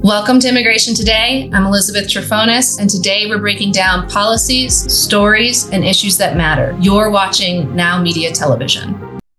Welcome to Immigration Today. I'm Elizabeth Trifonis, and today we're breaking down policies, stories, and issues that matter. You're watching Now Media Television.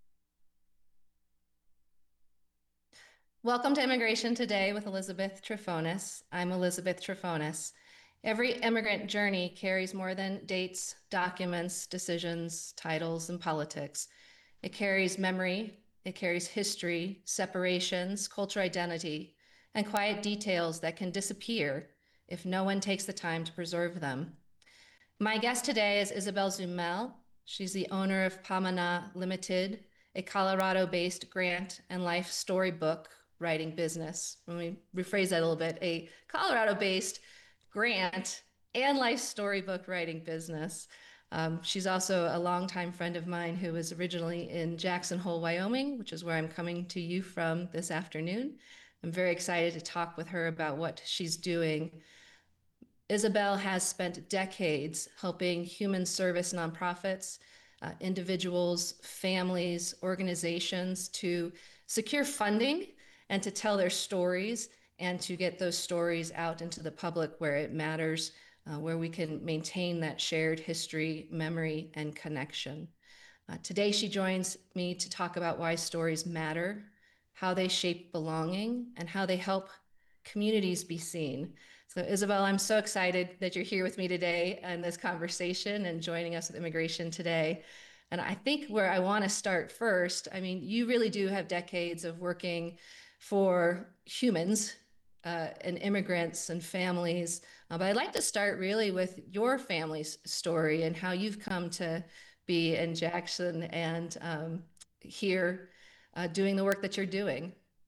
Welcome to Immigration Today with Elizabeth Trifonis. I'm Elizabeth Trifonis. Every immigrant journey carries more than dates, documents, decisions, titles, and politics. It carries memory, it carries history, separations, cultural identity, and quiet details that can disappear if no one takes the time to preserve them. My guest today is Isabel Zumel. She's the owner of Pamana Limited, a Colorado-based grant and life storybook writing business. Let me rephrase that a little bit. A Colorado-based grant and life storybook writing business. She's also a longtime friend of mine who was originally in Jackson Hole, Wyoming, which is where I'm coming to you from this afternoon. I'm very excited to talk with her about what she's doing. Isabel has spent decades helping human service nonprofits, individuals, families, organizations to secure funding and to tell their stories and to get those stories out into the public where it matters, where we can maintain that shared history, memory, and connection. Today, she joins me to talk about why stories matter, how they shape belonging, and how they help communities be seen. So Isabel, I'm so excited that you're here with me today in this conversation and joining us with Immigration Today. And I think where I want to start first, I mean, you really do have decades of working for humans and immigrants and families. But I'd like to start really with your family's story and how you've come to be in Jackson and here doing the work that you're doing.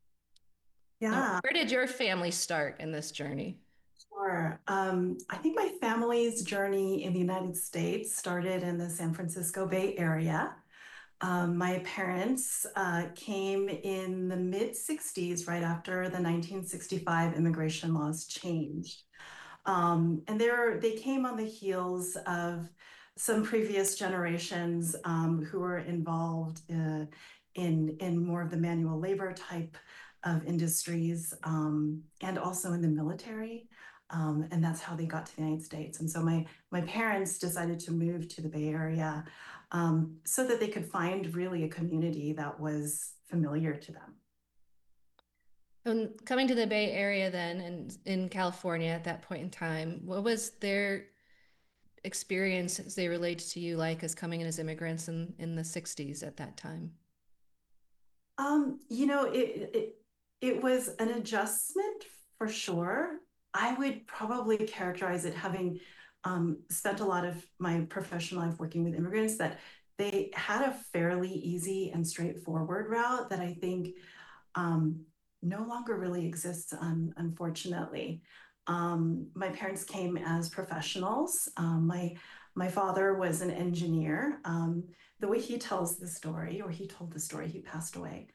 Yeah, Where did your family start in this journey? sure. I think my family's journey in the United States started in the San Francisco Bay Area. My parents came in the mid 60s, right after the 1965 immigration laws changed. And they came on the heels of some previous generations who were involved in more of the manual labor type of industries and also in the military. And that's how they got to the United States. And so my parents decided to move to the Bay Area so that they could find really a community that was familiar to them. And coming to the Bay Area then and in California at that point in time, what was their experience as they related to you like as coming in as immigrants in the 60s at that time? You know, it was an adjustment for sure. I would probably characterize it having spent a lot of my professional life working with immigrants that they had a fairly easy and straightforward route that I think um, no longer really exists, unfortunately. My parents came as professionals. My father was an engineer. The way he tells the story, or he told the story, he passed away,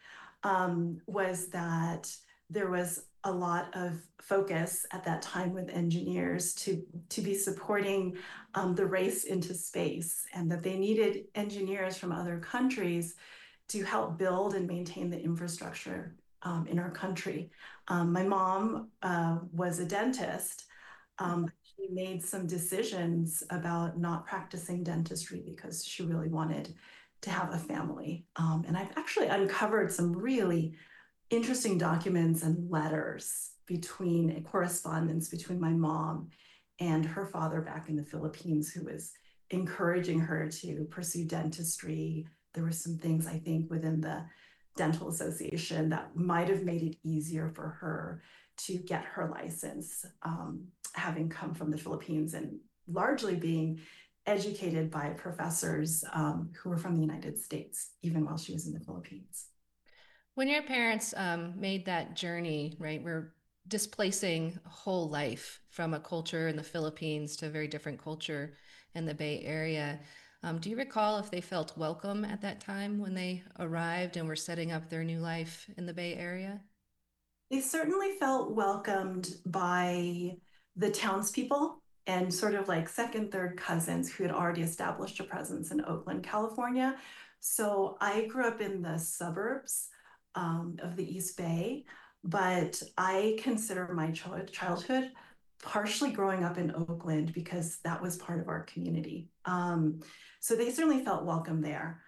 was that there was a lot of focus at that time with engineers to be supporting the race into space, and that they needed engineers from other countries to help build and maintain the infrastructure in our country. My mom was a dentist. She made some decisions about not practicing dentistry because she really wanted to have a family. And I've actually uncovered some really interesting documents and letters between a correspondence between my mom and her father back in the Philippines, who was encouraging her to pursue dentistry. There were some things, I think, within the dental association that might have made it easier for her to get her license, having come from the Philippines and largely being educated by professors who were from the United States, even while she was in the Philippines. When your parents made that journey, right, we're displacing a whole life from a culture in the Philippines to a very different culture in the Bay Area. Do you recall if they felt welcome at that time when they arrived and were setting up their new life in the Bay Area? They certainly felt welcomed by the townspeople and sort of like second, third cousins who had already established a presence in Oakland, California. So I grew up in the suburbs of the East Bay. but I consider my childhood partially growing up in Oakland because that was part of our community. So they certainly felt welcome there.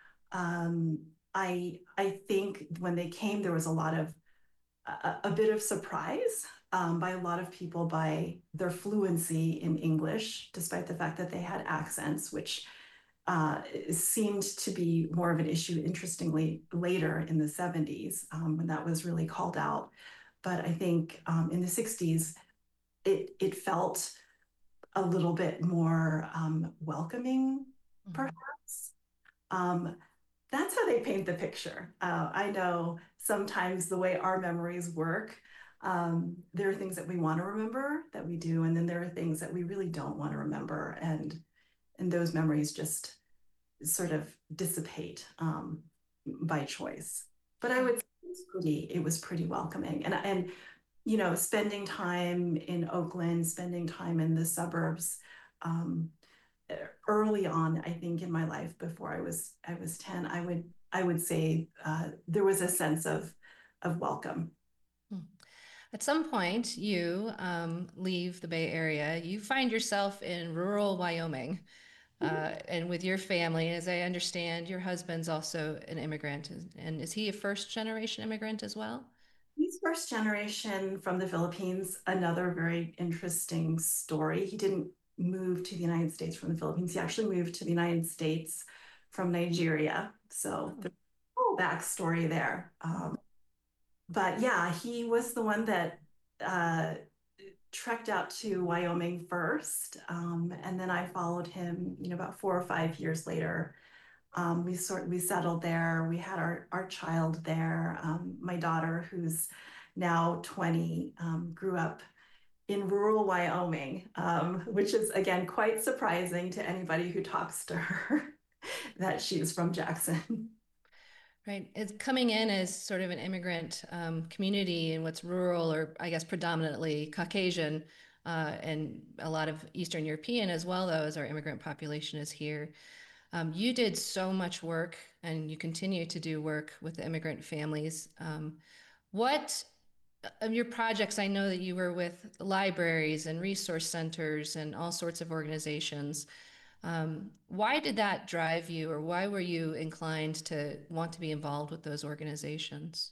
I think when they came, there was a lot of a bit of surprise by a lot of people by their fluency in English, despite the fact that they had accents, which seemed to be more of an issue, interestingly, later in the 70s when that was really called out. But I think in the 60s, it felt a little bit more welcoming, Mhm. perhaps. Um, that's how they paint the picture. I know sometimes the way our memories work, there are things that we want to remember that we do, and then there are things that we really don't want to remember, and those memories just sort of dissipate by choice. But I would say it was pretty welcoming, and spending time in Oakland, spending time in the suburbs. Um, Early on, I think in my life before I was 10, I would say there was a sense of welcome. Hmm. At some point, you leave the Bay Area. You find yourself in rural Wyoming, and with your family. As I understand, your husband's also an immigrant, and is he a first generation immigrant as well? He's first generation from the Philippines. Another very interesting story. He didn't move to the United States from the Philippines. He actually moved to the United States from Nigeria. So Oh. there's a whole backstory there. But yeah, he was the one that uh, trekked out to Wyoming first, and then I followed him. About 4 or 5 years later, we settled there. We had our child there. My daughter, who's now 20, grew up in rural Wyoming, which is again quite surprising to anybody who talks to her that she's from Jackson. Right. It's coming in as sort of an immigrant community in what's rural or I guess predominantly Caucasian and a lot of Eastern European as well, though, as our immigrant population is here. You did so much work and you continue to do work with the immigrant families. What of your projects, I know that you were with libraries and resource centers and all sorts of organizations. Why did that drive you, or why were you inclined to want to be involved with those organizations?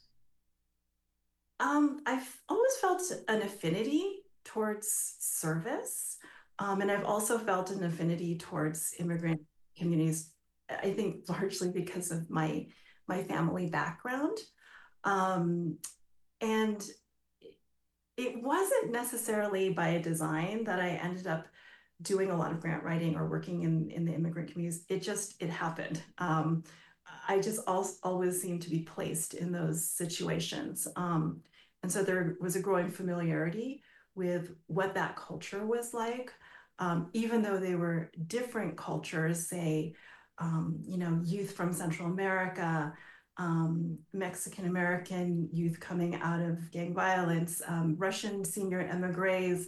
I've always felt an affinity towards service, and I've also felt an affinity towards immigrant communities. I think largely because of my family background, um, and it wasn't necessarily by design that I ended up doing a lot of grant writing or working in the immigrant communities. It happened. I just always seemed to be placed in those situations. And so there was a growing familiarity with what that culture was like. Even though they were different cultures, say, youth from Central America, Mexican American youth coming out of gang violence, Russian senior emigres,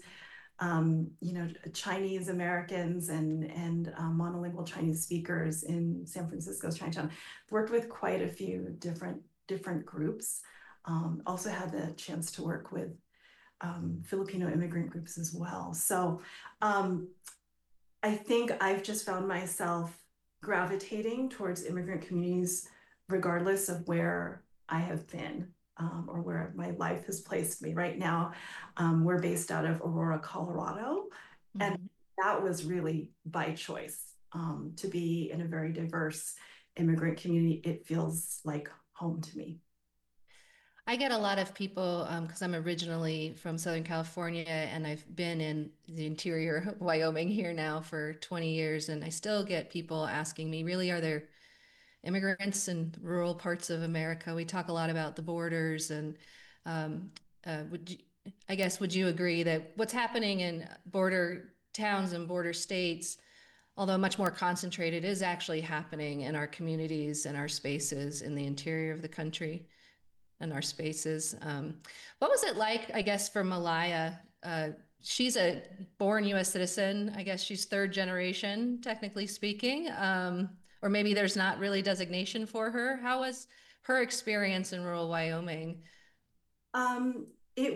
Chinese Americans and monolingual Chinese speakers in San Francisco's Chinatown. Worked with quite a few different groups. Also had the chance to work with Filipino immigrant groups as well. So um, I think I've just found myself gravitating towards immigrant communities, regardless of where I have been or where my life has placed me. Right now, we're based out of Aurora, Colorado, and Mhm. that was really by choice to be in a very diverse immigrant community. It feels like home to me. I get a lot of people because I'm originally from Southern California and I've been in the interior of Wyoming here now for 20 years, and I still get people asking me, really, are there immigrants in rural parts of America? We talk a lot about the borders, and um, would you, I guess, would you agree that what's happening in border towns and border states, although much more concentrated, is actually happening in our communities and our spaces in the interior of the country and our spaces? What was it like, I guess, for Malaya? She's a born US citizen. I guess she's third generation, technically speaking. Or maybe there's not really designation for her. How was her experience in rural Wyoming? Um,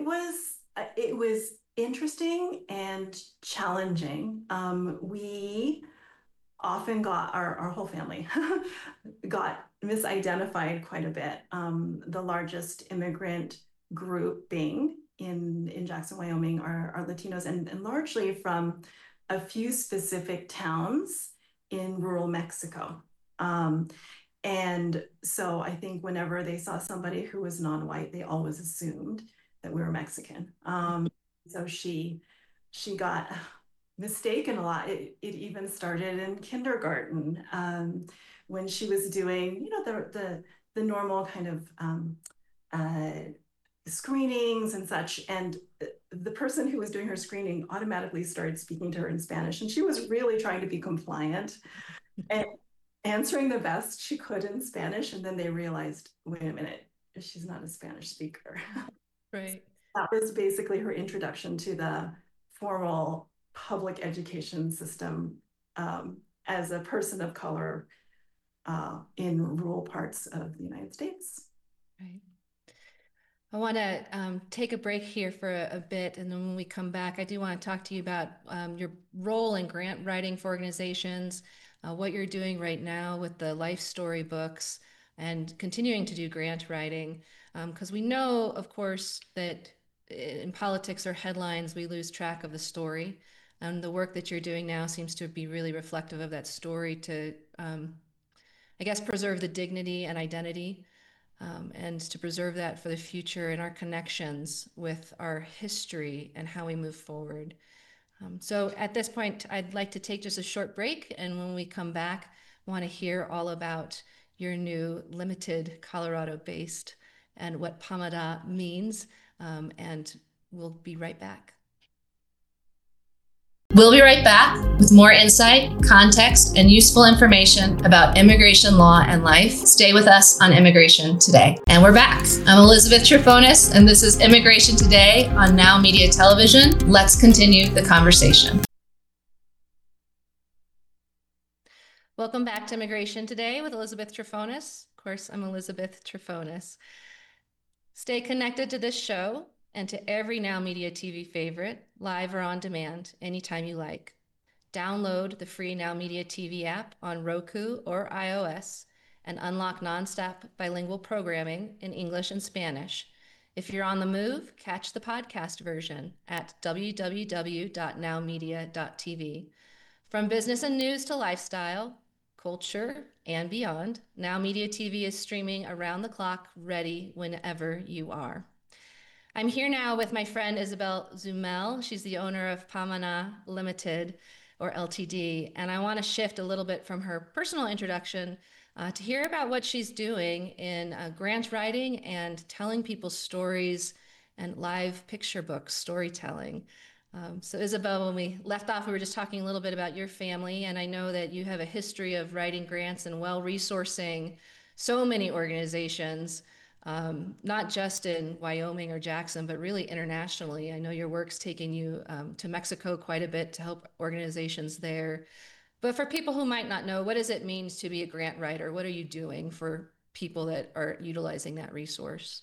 it was interesting and challenging. We often got our whole family got misidentified quite a bit. The largest immigrant group being in Jackson, Wyoming are Latinos and largely from a few specific towns in rural Mexico. Um, and so I think whenever they saw somebody who was non-white, they always assumed that we were Mexican. So she got mistaken a lot. It even started in kindergarten, when she was doing, the normal kind of uh, screenings and such. And the person who was doing her screening automatically started speaking to her in Spanish, and she was really trying to be compliant and answering the best she could in Spanish. And then they realized, wait a minute, she's not a Spanish speaker. Right. That was basically her introduction to the formal public education system, as a person of color in rural parts of the United States. Right. I want to take a break here for a bit, and then when we come back, I do want to talk to you about your role in grant writing for organizations, what you're doing right now with the life story books, and continuing to do grant writing. Because we know, of course, that in politics or headlines, we lose track of the story. And the work that you're doing now seems to be really reflective of that story to, I guess, preserve the dignity and identity, and to preserve that for the future and our connections with our history and how we move forward. So at this point, I'd like to take just a short break. And when we come back, I want to hear all about your new limited Colorado-based and what PAMADA means. And we'll be right back. We'll be right back with more insight, context, and useful information about immigration law and life. Stay with us on Immigration Today. And we're back. I'm Elizabeth Trifonis, and this is Immigration Today on Now Media Television. Let's continue the conversation. Welcome back to Immigration Today with Elizabeth Trifonis. Of course, I'm Elizabeth Trifonis. Stay connected to this show and to every Now Media TV favorite, live or on demand, anytime you like. Download the free Now Media TV app on Roku or iOS and unlock nonstop bilingual programming in English and Spanish. If you're on the move, catch the podcast version at www.nowmedia.tv. From business and news to lifestyle, culture, and beyond, Now Media TV is streaming around the clock, ready whenever you are. I'm here now with my friend Isabel Zumel. She's the owner of Pamana Limited, or LTD, and I want to shift a little bit from her personal introduction to hear about what she's doing in grant writing and telling people stories and live picture book storytelling. So Isabel, when we left off, we were just talking a little bit about your family, and I know that you have a history of writing grants and well-resourcing so many organizations, not just in Wyoming or Jackson, but really internationally. I know your work's taking you to Mexico quite a bit to help organizations there. But for people who might not know, what does it mean to be a grant writer? What are you doing for people that are utilizing that resource?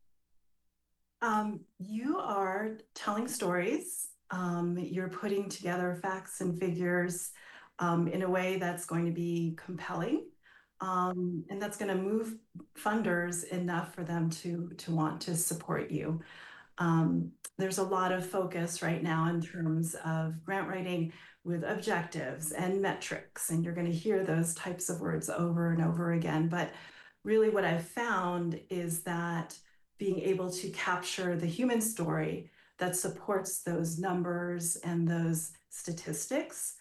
You are telling stories. You're putting together facts and figures in a way that's going to be compelling, and that's going to move funders enough for them to want to support you. There's a lot of focus right now in terms of grant writing with objectives and metrics, and you're going to hear those types of words over and over again. But really, what I've found is that being able to capture the human story that supports those numbers and those statistics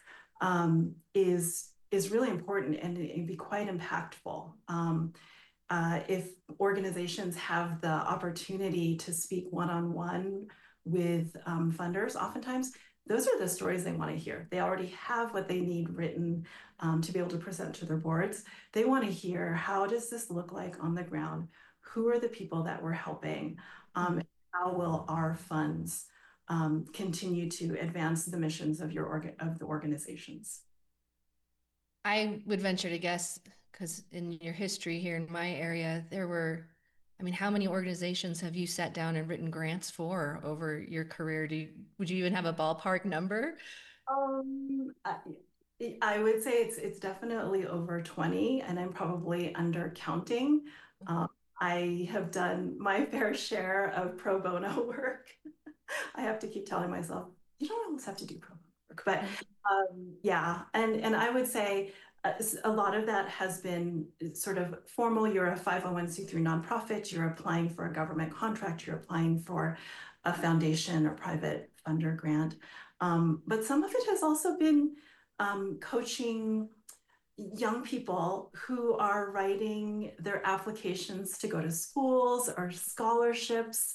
is really important, and it can be quite impactful. If organizations have the opportunity to speak one-on-one with funders, oftentimes those are the stories they want to hear. They already have what they need written to be able to present to their boards. They want to hear, how does this look like on the ground? Who are the people that we're helping? How will our funds continue to advance the missions of the organizations? I would venture to guess, because in your history here in my area, there were I mean, how many organizations have you sat down and written grants for over your career? Would you even have a ballpark number? Um, I, I would say it's definitely over 20, and I'm probably under counting. Um, I have done my fair share of pro bono work. I have to keep telling myself, you don't always have to do pro bono work, but yeah, and I would say a lot of that has been sort of formal. You're a 501(c)(3) nonprofit. You're applying for a government contract. You're applying for a foundation or private funder grant. But some of it has also been coaching young people who are writing their applications to go to schools or scholarships.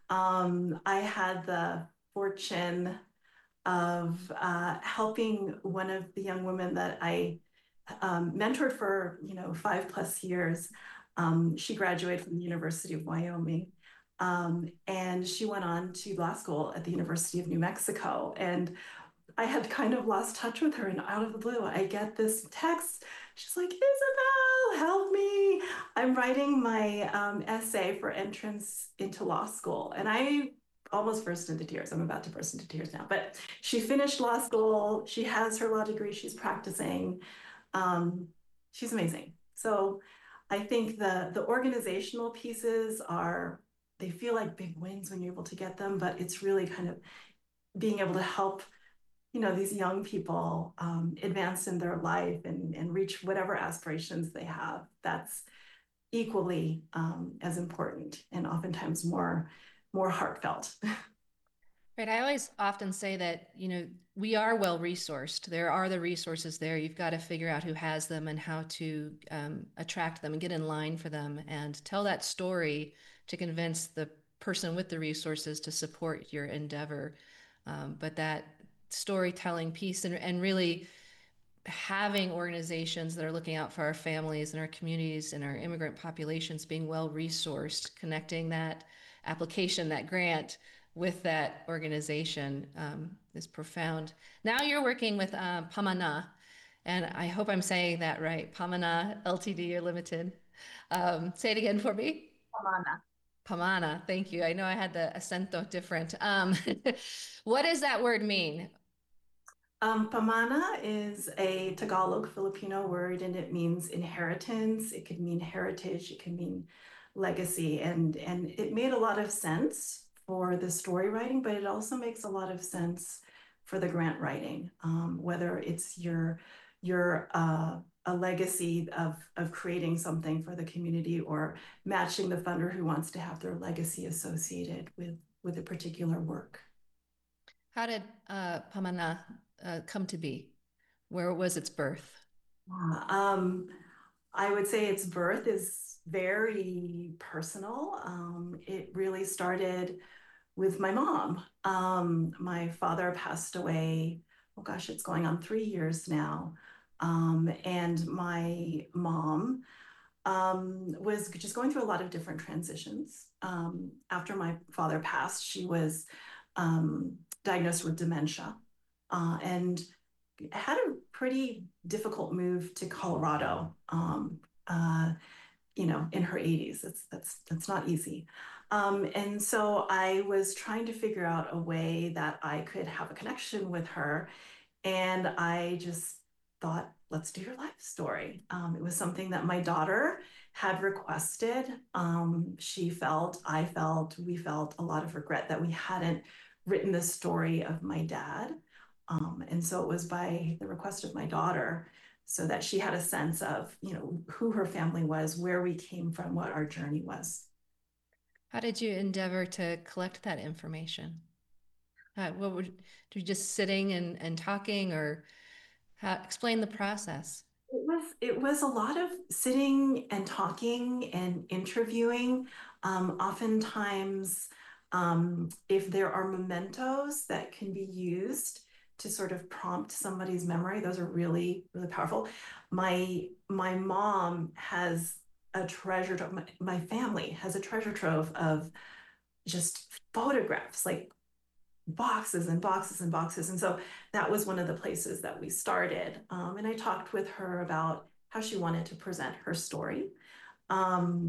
I had the fortune of helping one of the young women that I mentored for 5+ years. She graduated from the University of Wyoming, and she went on to law school at the University of New Mexico. And I had kind of lost touch with her, and out of the blue, I get this text. She's like, Isabel, help me. I'm writing my essay for entrance into law school. And I almost burst into tears. I'm about to burst into tears now. But she finished law school. She has her law degree. She's practicing. Um, she's amazing. So I think the organizational pieces are, they feel like big wins when you're able to get them, but it's really kind of being able to help these young people advance in their life and reach whatever aspirations they have. That's equally as important and oftentimes more heartfelt. Right. I always often say that, we are well resourced. There are the resources there. You've got to figure out who has them and how to attract them and get in line for them and tell that story to convince the person with the resources to support your endeavor. But that storytelling piece and really having organizations that are looking out for our families and our communities and our immigrant populations being well resourced, connecting that application, that grant with that organization is profound. Now you're working with Pamana, and I hope I'm saying that right. Pamana Ltd. or Limited. Say it again for me. Amana. Pamana, thank you. I know I had the acento different. What does that word mean? Pamana is a Tagalog Filipino word, and it means inheritance. It could mean heritage. It can mean legacy, and it made a lot of sense for the story writing, but it also makes a lot of sense for the grant writing. Whether it's your a legacy of creating something for the community, or matching the funder who wants to have their legacy associated with a particular work. How did Pamana come to be? Where was its birth? Um, I would say its birth is very personal. It really started with my mom. My father passed away, oh gosh, it's going on 3 years now. And my mom was just going through a lot of different transitions. After my father passed, she was diagnosed with dementia, and had a pretty difficult move to Colorado. In her 80s. That's not easy. And so I was trying to figure out a way that I could have a connection with her. And I just thought, let's do your life story. It was something that my daughter had requested. She felt, I felt, we felt a lot of regret that we hadn't written the story of my dad. And so it was by the request of my daughter, so that she had a sense of, who her family was, where we came from, what our journey was. How did you endeavor to collect that information? What would you just sitting and talking, or explain the process? It was a lot of sitting and talking and interviewing. Oftentimes, if there are mementos that can be used to sort of prompt somebody's memory, those are really, really powerful. My mom has a treasure trove. My family has a treasure trove of just photographs, like boxes and boxes and boxes. And so that was one of the places that we started. And I talked with her about how she wanted to present her story. Um,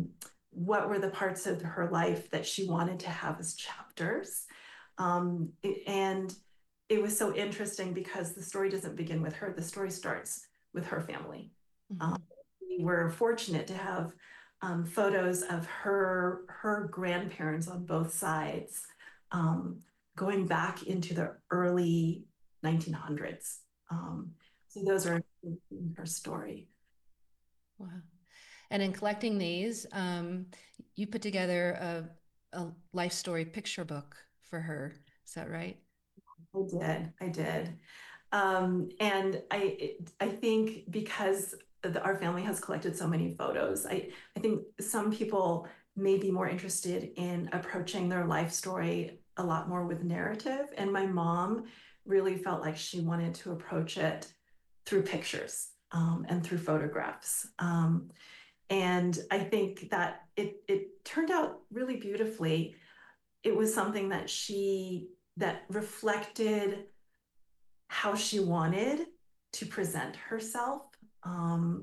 what were the parts of her life that she wanted to have as chapters. And it was so interesting because the story doesn't begin with her, the story starts with her family. Mm-hmm. We were fortunate to have photos of her grandparents on both sides, um, going back into the early 1900s. So those are in her story. Wow. And in collecting these, you put together a life story picture book for her. Is that right? I did. And I think because our family has collected so many photos, I think some people may be more interested in approaching their life story a lot more with narrative. And my mom really felt like she wanted to approach it through pictures, and through photographs. And I think that it turned out really beautifully. It was something that reflected how she wanted to present herself. Um,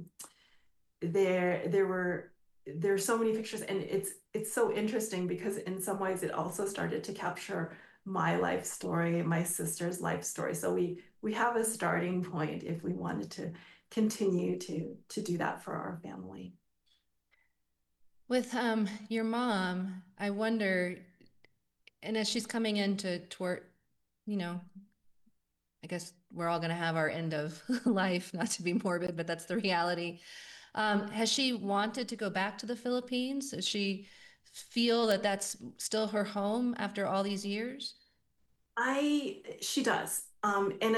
there are so many pictures, and it's so interesting because in some ways it also started to capture my life story, my sister's life story. So we have a starting point if we wanted to continue to do that for our family. With your mom, I wonder, and as she's coming into toward, you know, I guess we're all going to have our end of life, not to be morbid, but that's the reality. Has she wanted to go back to the Philippines? Does she feel that that's still her home after all these years? She does. And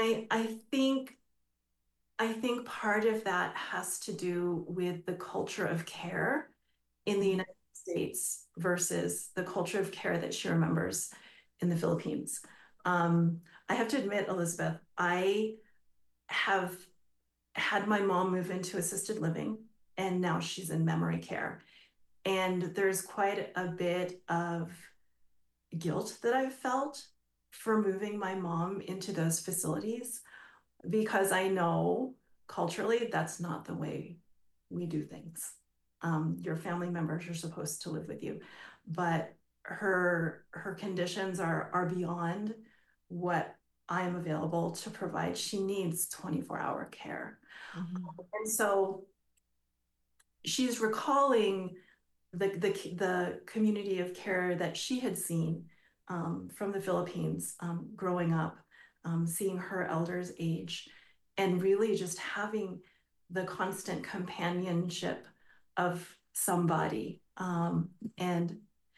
I think part of that has to do with the culture of care in the Mm-hmm. United States versus the culture of care that she remembers in the Philippines. I have to admit, Elizabeth, I have had my mom move into assisted living, and now she's in memory care. And there's quite a bit of guilt that I've felt for moving my mom into those facilities because I know culturally that's not the way we do things. Your family members are supposed to live with you, but her conditions are beyond what I am available to provide. She needs 24-hour care. Mm-hmm. And so she's recalling the community of care that she had seen, from the Philippines, growing up, seeing her elders age, and really just having the constant companionship of somebody. And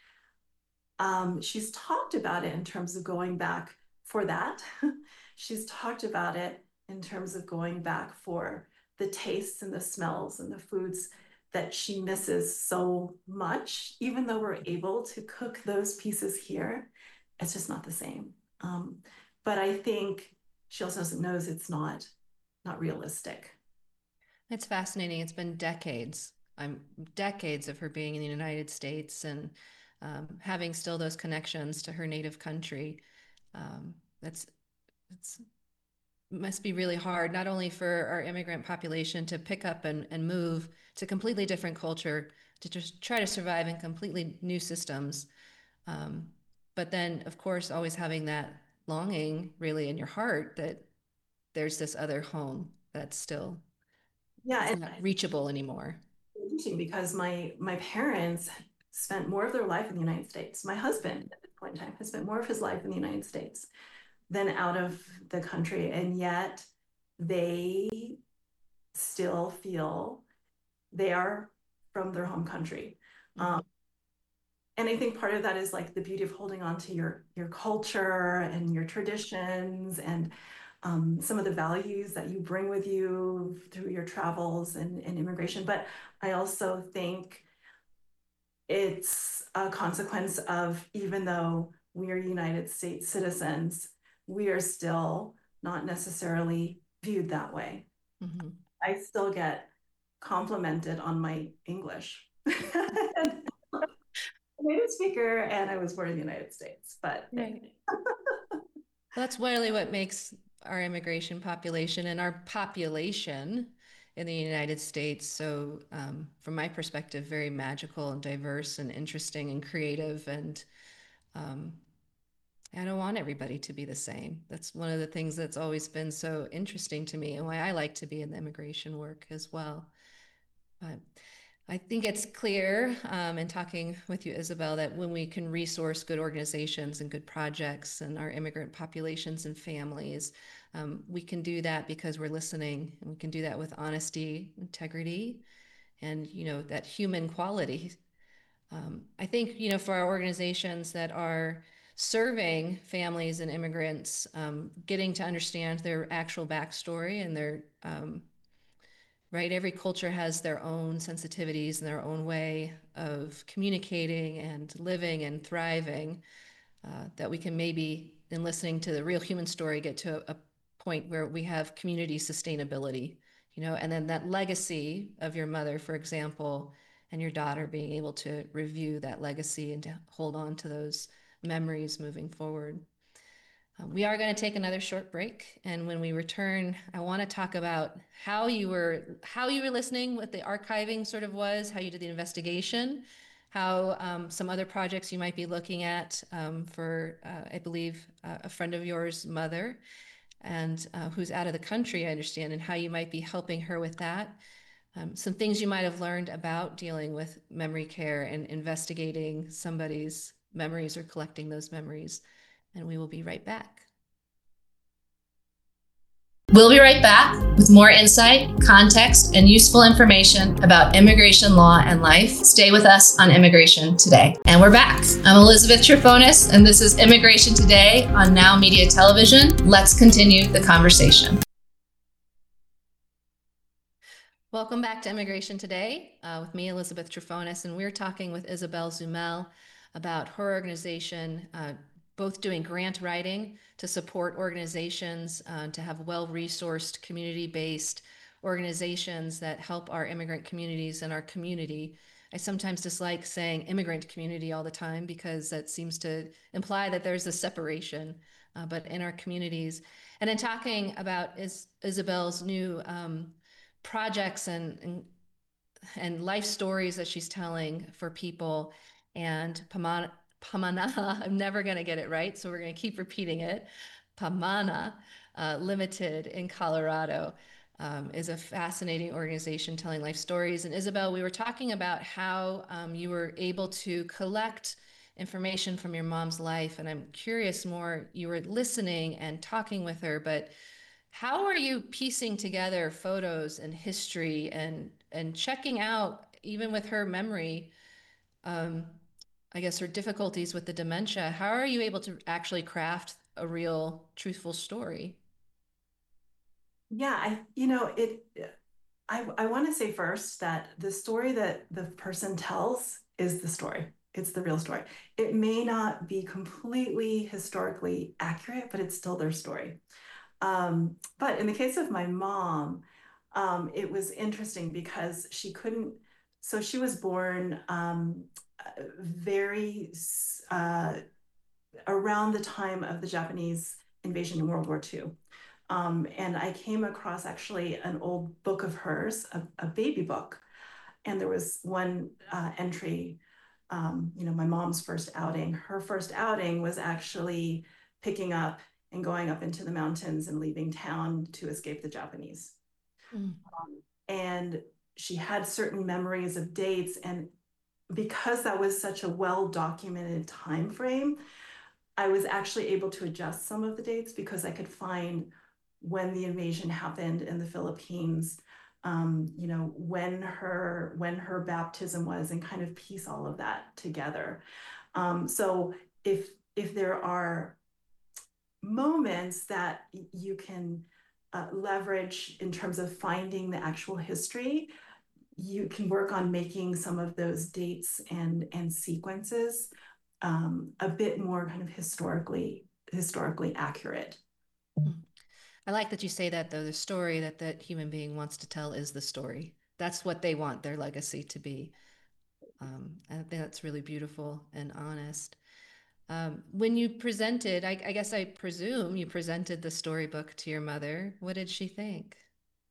she's talked about it in terms of going back for that. She's talked about it in terms of going back for the tastes and the smells and the foods that she misses so much. Even though we're able to cook those pieces here, it's just not the same. Um, but I think she also knows it's not realistic. It's fascinating. It's been decades. I'm decades of her being in the United States and having still those connections to her native country. That's it's must be really hard, not only for our immigrant population to pick up and move to completely different culture, to just try to survive in completely new systems. Um, but then, of course, always having that longing really in your heart that there's this other home that's still, Yeah, it's and not reachable anymore. it's interesting because my parents spent more of their life in the United States. My husband at this point in time has spent more of his life in the United States than out of the country, and yet they still feel they are from their home country. Mm-hmm. And I think part of that is like the beauty of holding on to your culture and your traditions, and some of the values that you bring with you through your travels and immigration. But I also think it's a consequence of, even though we are United States citizens, we are still not necessarily viewed that way. Mm-hmm. I still get complimented on my English. Native speaker, and I was born in the United States, but Right. That's really what makes our immigration population and our population in the United States. So, from my perspective, very magical and diverse and interesting and creative. And um, I don't want everybody to be the same. That's one of the things that's always been so interesting to me and why I like to be in the immigration work as well. But I think it's clear in talking with you, Isabel, that when we can resource good organizations and good projects and our immigrant populations and families, we can do that because we're listening, and we can do that with honesty, integrity, and that human quality. I think for our organizations that are serving families and immigrants, getting to understand their actual backstory and their right? Every culture has their own sensitivities and their own way of communicating and living and thriving, that we can maybe, in listening to the real human story, get to a point where we have community sustainability, and then that legacy of your mother, for example, and your daughter being able to review that legacy and to hold on to those memories moving forward. We are going to take another short break, and when we return, I want to talk about how you were listening, what the archiving sort of was, how you did the investigation, how some other projects you might be looking at for, I believe, a friend of yours, mother, and who's out of the country, I understand, and how you might be helping her with that. Some things you might have learned about dealing with memory care and investigating somebody's memories or collecting those memories. And we will be right back. We'll be right back with more insight, context, and useful information about immigration law and life. Stay with us on Immigration Today. And we're back. I'm Elizabeth Trifonis, and this is Immigration Today on Now Media Television. Let's continue the conversation. Welcome back to Immigration Today with me, Elizabeth Trifonis, and we're talking with Isabel Zumel about her organization, both doing grant writing to support organizations to have well-resourced, community-based organizations that help our immigrant communities and our community. I sometimes dislike saying immigrant community all the time because that seems to imply that there's a separation, but in our communities. And in talking about Isabel's new projects and life stories that she's telling for people, and Pamana, I'm never going to get it right, so we're going to keep repeating it. Pamana Limited in Colorado is a fascinating organization telling life stories. And Isabel, we were talking about how you were able to collect information from your mom's life, and I'm curious more, you were listening and talking with her, but how are you piecing together photos and history and checking out, even with her memory, um, I guess her difficulties with the dementia, how are you able to actually craft a real, truthful story? Yeah, I want to say first that the story that the person tells is the story. It's the real story. It may not be completely historically accurate, but it's still their story. But in the case of my mom, it was interesting because so she was born very around the time of the Japanese invasion in World War II. And I came across actually an old book of hers, a baby book. And there was one entry, my mom's first outing. Her first outing was actually picking up and going up into the mountains and leaving town to escape the Japanese. Mm. And she had certain memories of dates. And because that was such a well-documented time frame, I was actually able to adjust some of the dates because I could find when the invasion happened in the Philippines, when her baptism was, and kind of piece all of that together. So if there are moments that you can leverage in terms of finding the actual history, you can work on making some of those dates and sequences a bit more kind of historically accurate. Hmm. I like that you say that, though. The story that that human being wants to tell is the story. That's what they want their legacy to be. I think that's really beautiful and honest. When you presented, I guess I presume you presented the storybook to your mother. What did she think?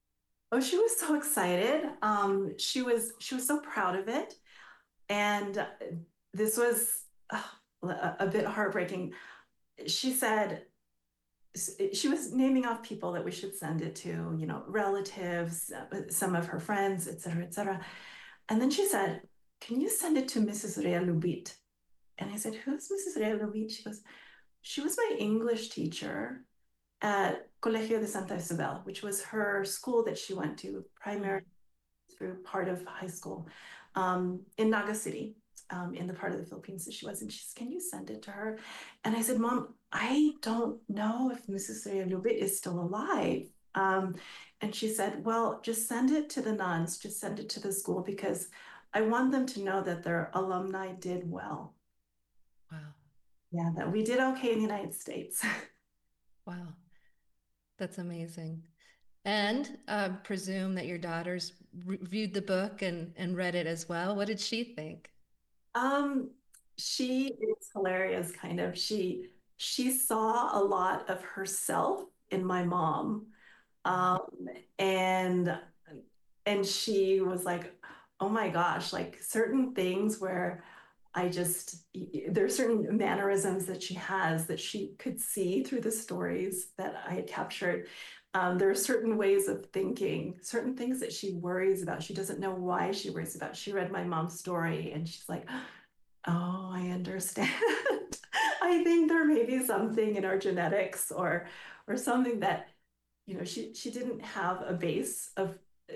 Oh, she was so excited. She was so proud of it, and this was a bit heartbreaking. She said she was naming off people that we should send it to, relatives, some of her friends, et cetera, et cetera. And then she said, "Can you send it to Mrs. Rea Lubit?" And I said, "Who's Mrs. Rea Lubit?" She goes, "She was my English teacher at Colegio de Santa Isabel, which was her school that she went to primary through part of high school in Naga City, in the part of the Philippines that she was in. She says, "Can you send it to her?" And I said, "Mom, I don't know if Mrs. Lubit is still alive." And she said, "Well, just send it to the nuns, just send it to the school because I want them to know that their alumni did well." Wow. Yeah, that we did okay in the United States. Wow. That's amazing. And presume that your daughters reviewed the book and read it as well. What did she think? Um, she is hilarious, kind of. She saw a lot of herself in my mom. Um, and she was like, "Oh my gosh, like certain things where I just there are certain mannerisms that she has that she could see through the stories that I had captured. There are certain ways of thinking, certain things that she worries about. She doesn't know why she worries about. She read my mom's story and she's like, "Oh, I understand." I think there may be something in our genetics or something that she didn't have a base of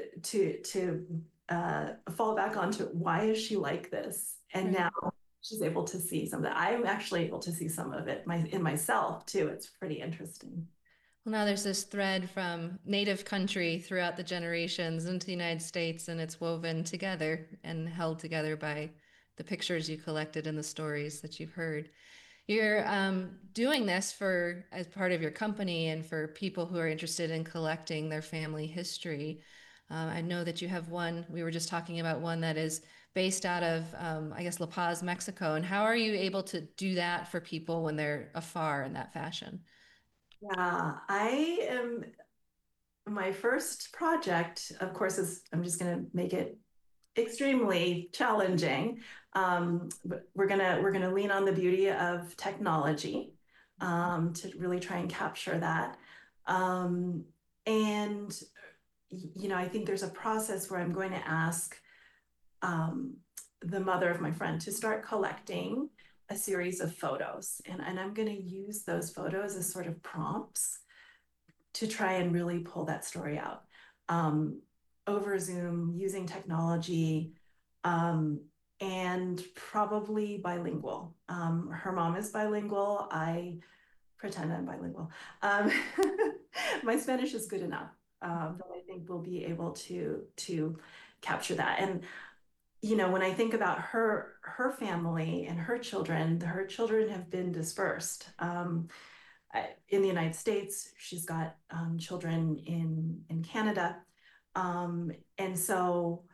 to fall back onto. Why is she like this? And Right. now she's able to see some of that. I'm actually able to see some of it in myself too. It's pretty interesting. Well, now there's this thread from native country throughout the generations into the United States, and it's woven together and held together by the pictures you collected and the stories that you've heard. You're doing this for as part of your company and for people who are interested in collecting their family history. I know that you have one, we were just talking about one that is based out of, I guess, La Paz, Mexico. And how are you able to do that for people when they're afar in that fashion? Yeah, I am. My first project, of course, is I'm just going to make it extremely challenging. But we're gonna lean on the beauty of technology to really try and capture that. Um, and I think there's a process where I'm going to ask um, the mother of my friend to start collecting a series of photos, and I'm going to use those photos as sort of prompts to try and really pull that story out um, over Zoom using technology um, and probably bilingual. Her mom is bilingual. I pretend I'm bilingual. Um, my Spanish is good enough, but I think we'll be able to capture that. And when I think about her family and her children have been dispersed. In the United States. She's got children in Canada, and so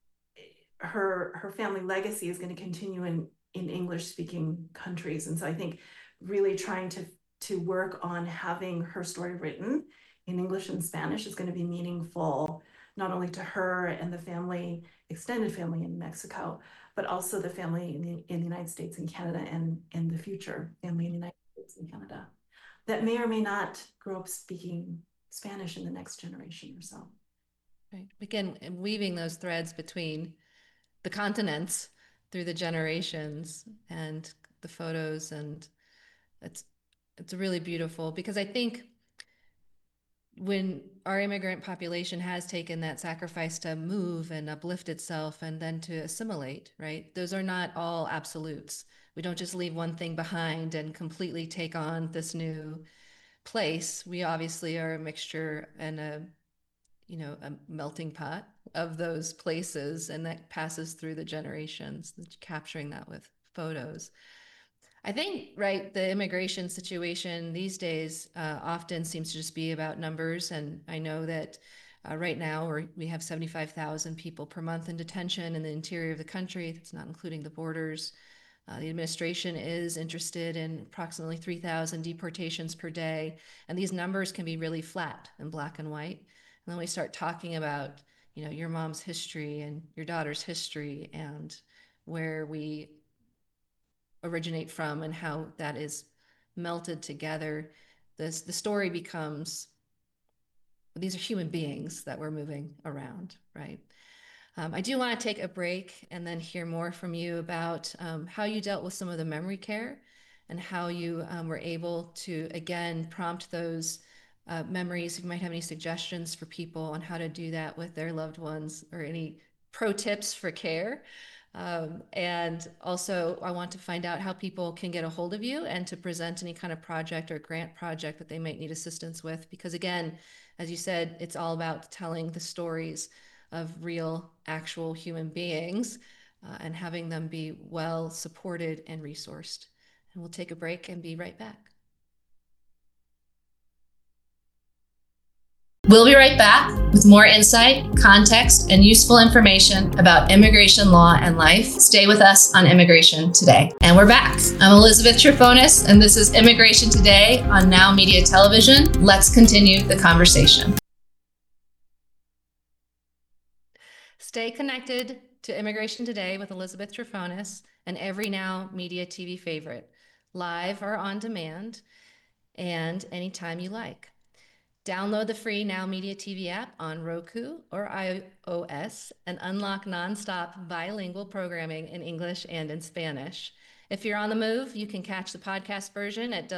her family legacy is going to continue in English speaking countries. And so I think really trying to work on having her story written in English and Spanish is going to be meaningful not only to her and the family, extended family in Mexico, but also the family in the United States and Canada and in the future family in the United States and Canada that may or may not grow up speaking Spanish in the next generation or so. Right. Again, weaving those threads between the continents through the generations and the photos, and it's it's really beautiful because I think when our immigrant population has taken that sacrifice to move and uplift itself and then to assimilate, right? Those are not all absolutes. We don't just leave one thing behind and completely take on this new place. We obviously are a mixture and a melting pot of those places, and that passes through the generations, capturing that with photos. I think, right, the immigration situation these days often seems to just be about numbers. And I know that right now we have 75,000 people per month in detention in the interior of the country. That's not including the borders. The administration is interested in approximately 3,000 deportations per day. And these numbers can be really flat and black and white. then we start talking about, your mom's history and your daughter's history and where we originate from and how that is melted together, the story becomes these are human beings that we're moving around, right? I do want to take a break and then hear more from you about how you dealt with some of the memory care and how you were able to, again, prompt those memories. If you might have any suggestions for people on how to do that with their loved ones or any pro tips for care. And also, I want to find out how people can get a hold of you and to present any kind of project or grant project that they might need assistance with. Because again, as you said, it's all about telling the stories of real, actual human beings and having them be well supported and resourced. And we'll take a break and be right back. We'll be right back with more insight, context, and useful information about immigration law and life. Stay with us on Immigration Today. And we're back. I'm Elizabeth Trifonis, and this is Immigration Today on Now Media Television. Let's continue the conversation. Stay connected to Immigration Today with Elizabeth Trifonis and every Now Media TV favorite, live or on demand, and anytime you like. Download the free Now Media TV app on Roku or iOS and unlock nonstop bilingual programming in English and in Spanish. If you're on the move, you can catch the podcast version at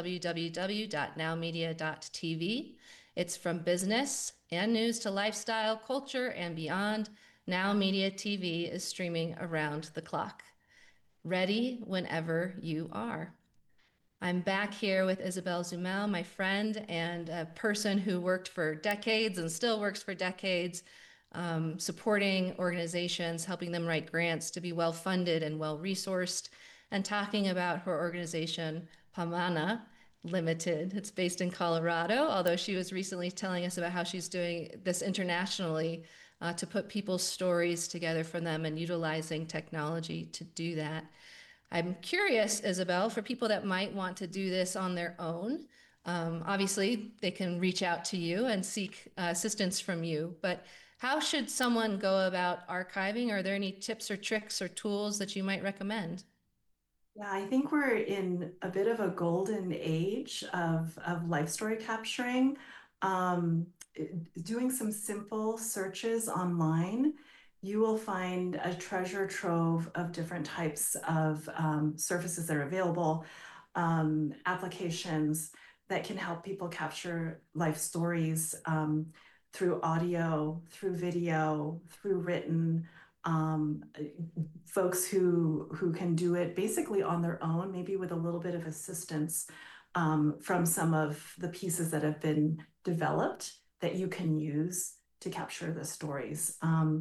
www.nowmedia.tv. It's from business and news to lifestyle, culture, and beyond. Now Media TV is streaming around the clock. Ready whenever you are. I'm back here with Isabel Zumel, my friend and a person who worked for decades and still works for decades, supporting organizations, helping them write grants to be well-funded and well-resourced, and talking about her organization, Pamana Limited. It's based in Colorado, although she was recently telling us about how she's doing this internationally to put people's stories together for them and utilizing technology to do that. I'm curious, Isabel, for people that might want to do this on their own, obviously they can reach out to you and seek assistance from you, but how should someone go about archiving? Are there any tips or tricks or tools that you might recommend? Yeah, I think we're in a bit of a golden age of life story capturing. Um, Doing some simple searches online, you will find a treasure trove of different types of services that are available, applications that can help people capture life stories through audio, through video, through written. Um, Folks who can do it basically on their own, maybe with a little bit of assistance from some of the pieces that have been developed that you can use to capture the stories.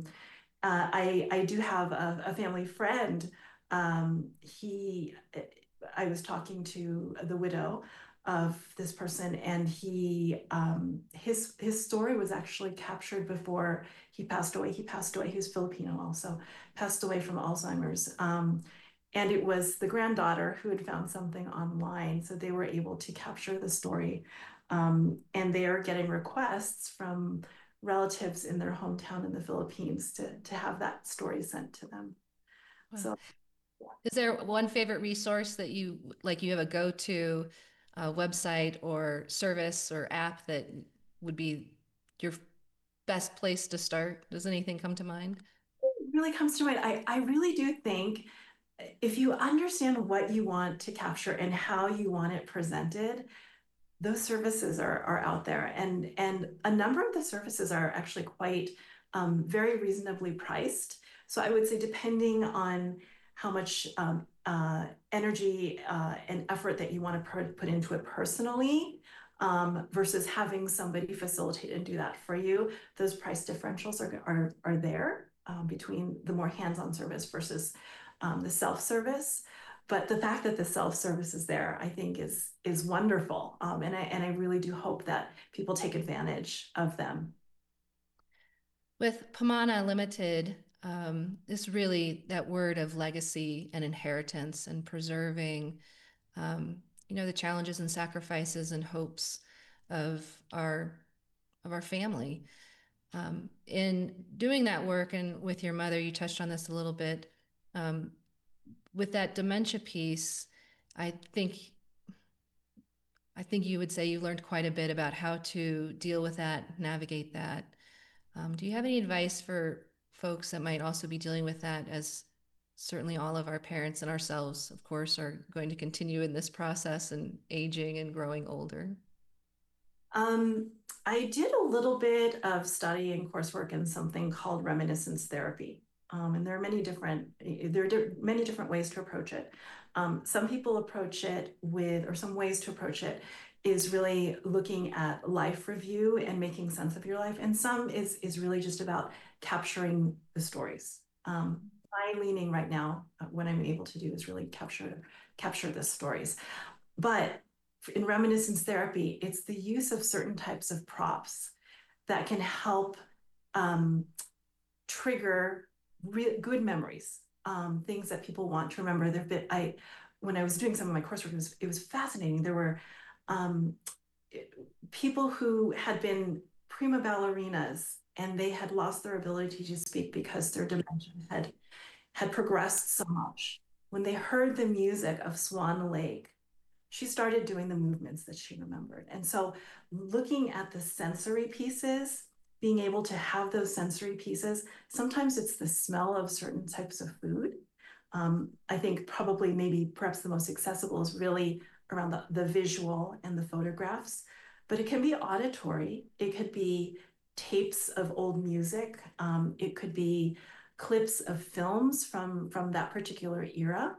I do have a family friend. I was talking to the widow of this person, and his story was actually captured before he passed away. He passed away. He was Filipino also, passed away from Alzheimer's. And it was the granddaughter who had found something online, so they were able to capture the story. And they are getting requests from relatives in their hometown in the Philippines to have that story sent to them. Wow. So Is there one favorite resource that you like? You have a go-to website or service or app that would be your best place to start? Does anything come to mind? it really comes to mind. I really do think if you understand what you want to capture and how you want it presented, those services are out there, and a number of the services are actually quite very reasonably priced. So I would say, depending on how much energy and effort that you want to put into it personally, versus having somebody facilitate and do that for you, those price differentials are there between the more hands-on service versus the self-service. But the fact that the self-service is there, I think, is wonderful, and I really do hope that people take advantage of them. With Pamana Limited, it's really that word of legacy and inheritance and preserving, um, the challenges and sacrifices and hopes of our family. In doing that work and with your mother, you touched on this a little bit. Um, with that dementia piece, I think I think you would say you learned quite a bit about how to deal with that, navigate that. Do you have any advice for folks that might also be dealing with that, as certainly all of our parents and ourselves, of course, are going to continue in this process and aging and growing older? Um, I did a little bit of study and coursework in something called reminiscence therapy. And there are many different ways to approach it. Some people approach it with, or some ways to approach it is really looking at life review and making sense of your life. And some is really just about capturing the stories. My leaning right now, what I'm able to do is really capture the stories. But in reminiscence therapy, it's the use of certain types of props that can help um, trigger good memories, things that people want to remember. When I was doing some of my coursework, it was fascinating. There were um, people who had been prima ballerinas and they had lost their ability to speak because their dementia had progressed so much. When they heard the music of Swan Lake, she started doing the movements that she remembered. And so looking at the sensory pieces, being able to have those sensory pieces, sometimes it's the smell of certain types of food. I think probably maybe perhaps the most accessible is really around the visual and the photographs, but it can be auditory. It could be tapes of old music. It could be clips of films from that particular era,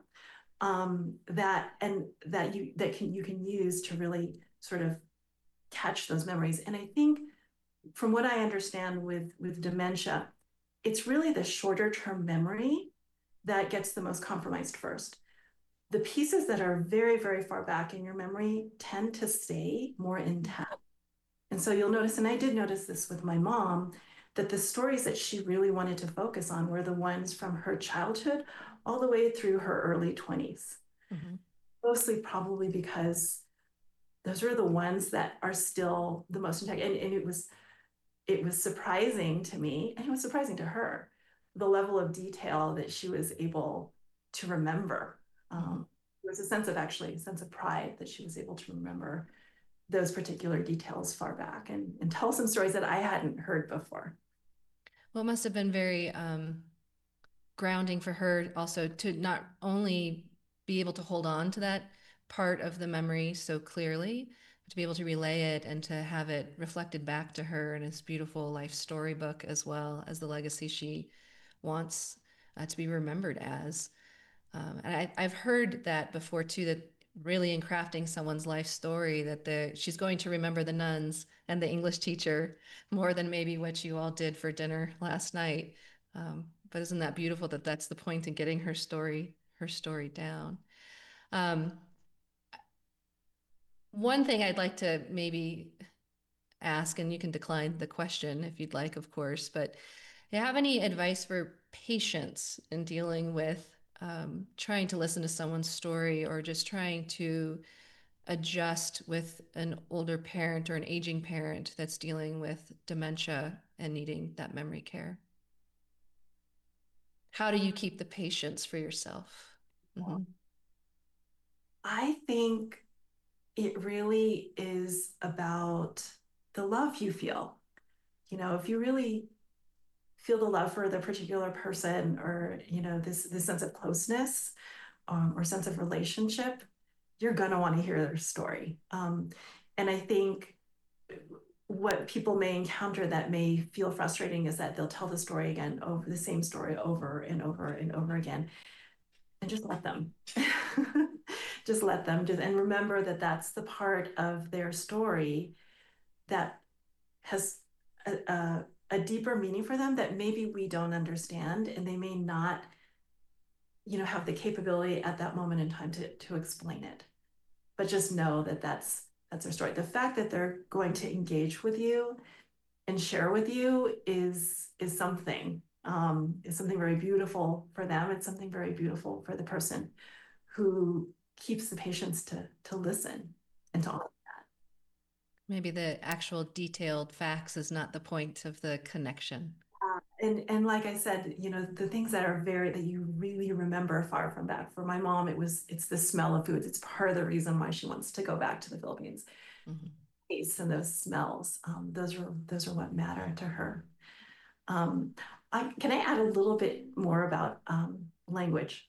you can use to really sort of catch those memories. And I think from what I understand with dementia, it's really the shorter term memory that gets the most compromised first. The pieces that are very, very far back in your memory tend to stay more intact. And so you'll notice, and I did notice this with my mom, that the stories that she really wanted to focus on were the ones from her childhood all the way through her early 20s. Mm-hmm. Mostly probably because those are the ones that are still the most intact. And it was surprising to me, and it was surprising to her, the level of detail that she was able to remember. Mm-hmm. There was a sense of pride that she was able to remember those particular details far back and tell some stories that I hadn't heard before. Well, it must have been very grounding for her also to not only be able to hold on to that part of the memory so clearly, but to be able to relay it and to have it reflected back to her in this beautiful life storybook, as well as the legacy she wants to be remembered as. And I've heard that before too, that really in crafting someone's life story, that she's going to remember the nuns and the English teacher more than maybe what you all did for dinner last night. But isn't that beautiful that that's the point in getting her story down? Um, One thing I'd like to maybe ask, and you can decline the question if you'd like, of course, but do you have any advice for patients in dealing with trying to listen to someone's story or just trying to adjust with an older parent or an aging parent that's dealing with dementia and needing that memory care? How do you keep the patience for yourself? Mm-hmm. I think it really is about the love you feel. If you really feel the love for the particular person, or this sense of closeness, or sense of relationship, you're going to want to hear their story. And I think what people may encounter that may feel frustrating is that they'll tell the story again, over the same story over and over and over again, and just let them. Just let them and remember that that's the part of their story that has a deeper meaning for them that maybe we don't understand, and they may not have the capability at that moment in time to explain it. But just know that that's their story. The fact that they're going to engage with you and share with you is something very beautiful for them. It's something very beautiful for the person who keeps the patience to listen and to honor. Maybe the actual detailed facts is not the point of the connection. And like I said, you know, the things that are very that you really remember far from back. For my mom, it's the smell of foods. It's part of the reason why she wants to go back to the Philippines. Mhm. Tastes and those smells, those are what matter to her. Um, can I add a little bit more about language?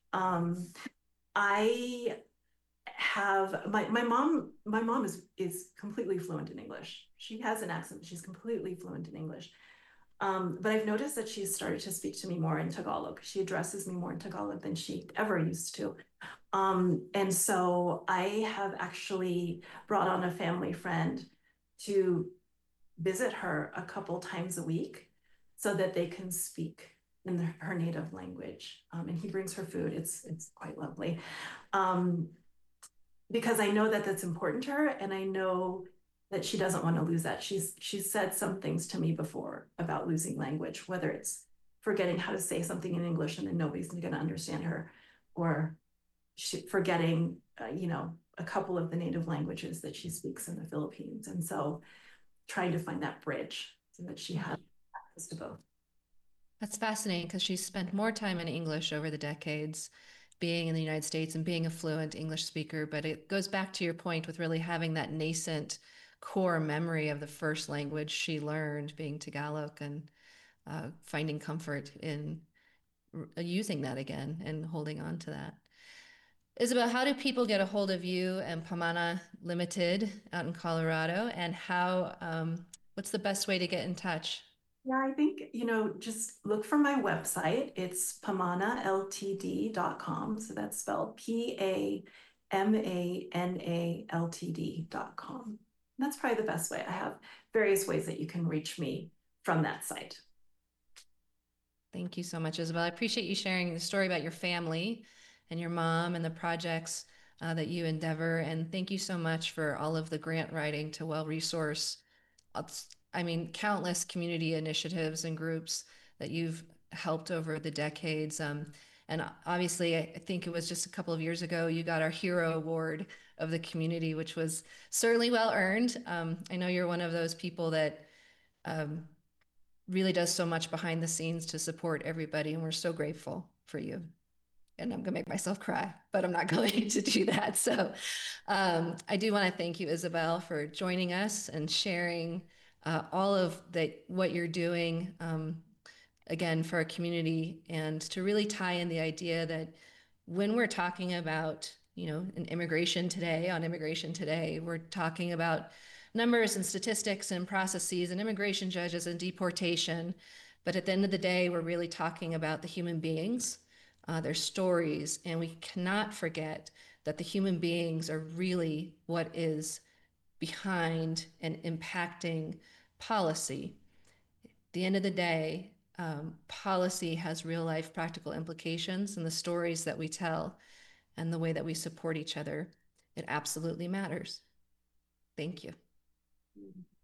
I have my mom is completely fluent in English. She has an accent, but she's completely fluent in English. But I've noticed that she's started to speak to me more in Tagalog. She addresses me more in Tagalog than she ever used to. And so I have actually brought on a family friend to visit her a couple times a week so that they can speak in her native language. And he brings her food. It's quite lovely. Um, because I know that that's important to her, and I know that she doesn't want to lose that. She's said some things to me before about losing language, whether it's forgetting how to say something in English and then nobody's going to understand her, or forgetting, you know, a couple of the native languages that she speaks in the Philippines, and so trying to find that bridge so that she has access to both. That's fascinating because she's spent more time in English over the decades, being in the United States and being a fluent English speaker. But it goes back to your point with really having that nascent core memory of the first language she learned, being Tagalog, and finding comfort in using that again and holding on to that. Isabel, how do people get a hold of you and Pamana Limited out in Colorado? And what's the best way to get in touch? Yeah, I think, you know, just look for my website. It's pamanaltd.com. So that's spelled PAMANALTD.com. That's probably the best way. I have various ways that you can reach me from that site. Thank you so much, Isabel. I appreciate you sharing the story about your family and your mom and the projects that you endeavor. And thank you so much for all of the grant writing to Well Resource. I mean, countless community initiatives and groups that you've helped over the decades. And obviously, I think it was just a couple of years ago, you got our Hero Award of the community, which was certainly well earned. I know you're one of those people that um, really does so much behind the scenes to support everybody, and we're so grateful for you. And I'm going to make myself cry, but I'm not going to do that. So I do want to thank you, Isabel, for joining us and sharing all of what you're doing. Again, for our community, and to really tie in the idea that when we're talking about, in immigration today, we're talking about numbers and statistics and processes and immigration judges and deportation. But at the end of the day, we're really talking about the human beings, their stories, and we cannot forget that the human beings are really what is behind and impacting policy. At the end of the day, policy has real life practical implications, and the stories that we tell and the way that we support each other, it absolutely matters. Thank you.